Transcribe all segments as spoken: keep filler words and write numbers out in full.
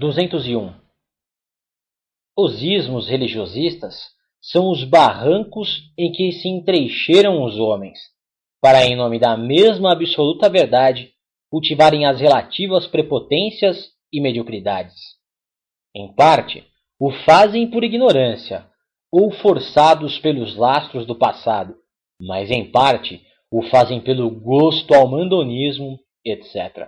duzentos e um. Os ismos religiosistas são os barrancos em que se entrincheiram os homens, para, em nome da mesma absoluta verdade, cultivarem as relativas prepotências e mediocridades. Em parte, o fazem por ignorância, ou forçados pelos lastros do passado, mas em parte o fazem pelo gosto ao mandonismo, etcétera.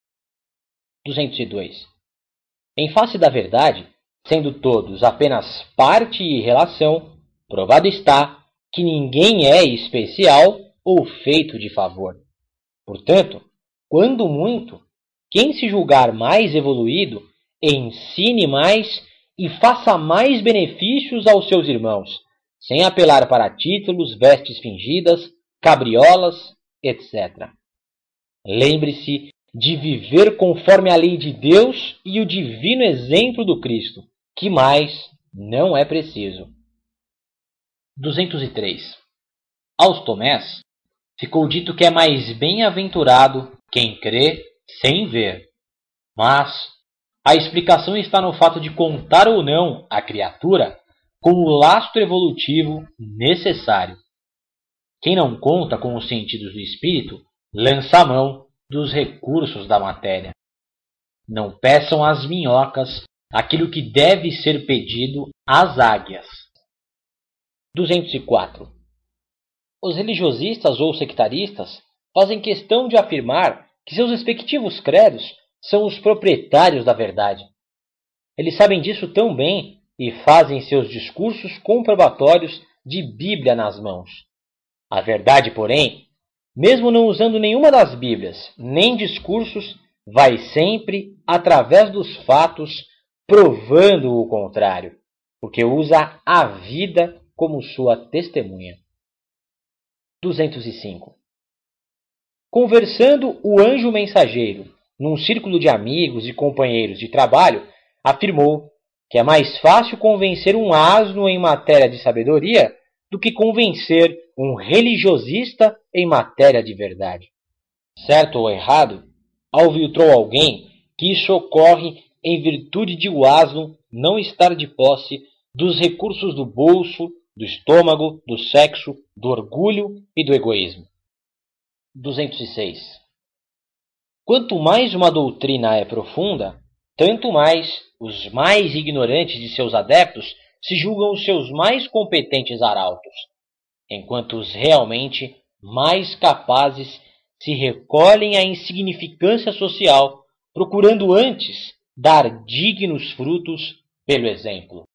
duzentos e dois. Em face da verdade, sendo todos apenas parte e relação, provado está que ninguém é especial ou feito de favor. Portanto, quando muito, quem se julgar mais evoluído, ensine mais e faça mais benefícios aos seus irmãos, sem apelar para títulos, vestes fingidas, cabriolas, etcétera. Lembre-se de viver conforme a lei de Deus e o divino exemplo do Cristo, que mais não é preciso. duzentos e três. Aos Tomés ficou dito que é mais bem-aventurado quem crê sem ver. Mas a explicação está no fato de contar ou não a criatura com o lastro evolutivo necessário. Quem não conta com os sentidos do espírito, lança a mão dos recursos da matéria. Não peçam às minhocas aquilo que deve ser pedido às águias. duzentos e quatro. Os religiosistas ou sectaristas fazem questão de afirmar que seus respectivos credos são os proprietários da verdade. Eles sabem disso tão bem e fazem seus discursos comprobatórios de Bíblia nas mãos. A verdade, porém, mesmo não usando nenhuma das Bíblias, nem discursos, vai sempre através dos fatos, provando o contrário, porque usa a vida como sua testemunha. duzentos e cinco. Conversando o anjo mensageiro num círculo de amigos e companheiros de trabalho, afirmou que é mais fácil convencer um asno em matéria de sabedoria do que convencer um religiosista em matéria de verdade. Certo ou errado, alviltrou alguém que isso ocorre em virtude de o asno não estar de posse dos recursos do bolso, do estômago, do sexo, do orgulho e do egoísmo. duzentos e seis. Quanto mais uma doutrina é profunda, tanto mais os mais ignorantes de seus adeptos se julgam os seus mais competentes arautos, enquanto os realmente mais capazes se recolhem à insignificância social, procurando antes dar dignos frutos pelo exemplo.